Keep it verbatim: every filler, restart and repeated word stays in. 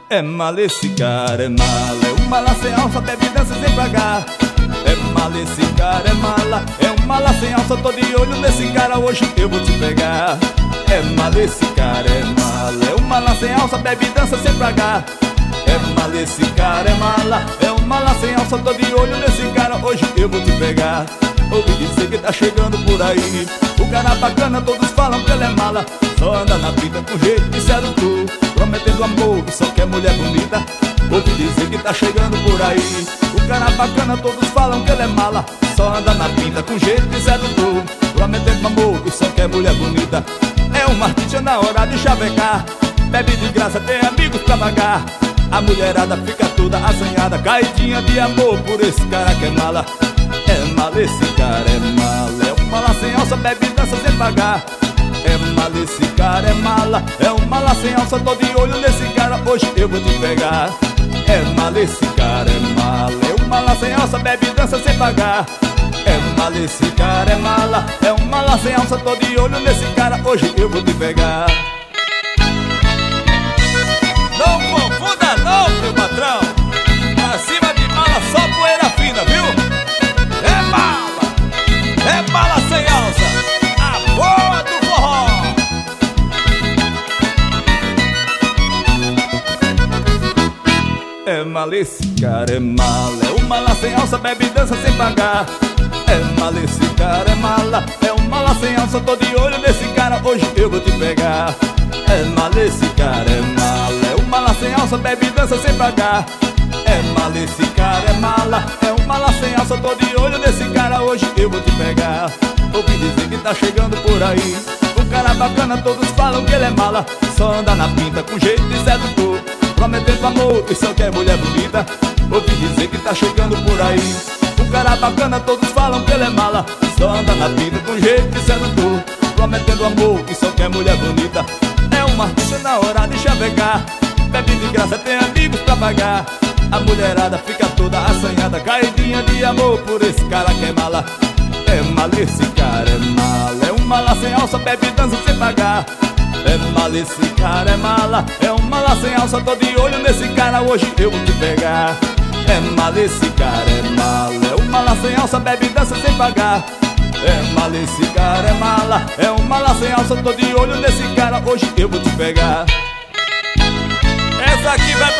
É mala esse cara, é mala. É um mala sem alça, bebe e dança sem pagar. É mala esse cara, é mala. É um mala sem alça, tô de olho nesse cara, hoje eu vou te pegar. É mala esse cara, é mala. É um mala sem alça, bebe e dança sem pagar. É mala esse cara, é mala. É um mala sem alça, tô de olho nesse cara, hoje eu vou te pegar. Ouvi dizer que tá chegando por aí o cara bacana, todos falam que ele é mala. Só anda na pinta com jeito de sedutor, prometendo amor e só quer mulher bonita. Ouvi dizer que tá chegando por aí o cara bacana, todos falam que ele é mala. Só anda na pinta com jeito de sedutor, prometendo amor e só quer mulher bonita. É um artista na hora de chavecar, bebe de graça, tem amigos pra pagar. A mulherada fica toda assanhada, caidinha de amor por esse cara que é mala. É mala esse cara, é mala. É um mala sem alça, bebe e dança sem pagar. É mala esse cara, é mala. É um mala sem alça, tô de olho nesse cara, hoje eu vou te pegar. É mala esse cara, é mala. É um mala sem alça, bebe e dança sem pagar. É mala esse cara, é mala. É um mala sem alça, tô de olho nesse cara, hoje eu vou te pegar. Não confunda não, meu patrão. Pra cima de mala só poeira fina, viu? É mala, é mala sem alça, a boa do forró. É mala esse cara, é mala. É um mala sem alça, bebe e dança sem pagar. É mala esse cara, é mala. É um mala sem alça, tô de olho nesse cara, hoje eu vou te pegar. É mala esse cara, é mala. É um mala sem alça, bebe e dança sem pagar. É mala esse cara, é mala. É um mala sem alça, tô de olho nesse cara, hoje eu vou te pegar. Ouvi dizer que tá chegando por aí um cara bacana, todos falam que ele é mala. Só anda na pinta com jeito de sedutor, prometendo amor e só quer mulher bonita. Ouvi dizer que tá chegando por aí um cara bacana, todos falam que ele é mala. Só anda na pinta com jeito de sedutor, prometendo amor e só quer mulher bonita. É uma artista na hora de chavecar, bebe de graça, tem amigos pra pagar. A mulherada fica toda assanhada, caidinha de amor por esse cara que é mala. É mala esse cara, é mala. É um mala sem alça, bebe e dança sem pagar. É mala esse cara, é mala. É um mala sem alça, tô de olho nesse cara, hoje eu vou te pegar. É mala esse cara, é mala. É um mala sem alça, bebe e dança sem pagar. É mala esse cara, é mala. É um mala sem alça, tô de olho nesse cara, hoje eu vou te pegar. Essa aqui vai pra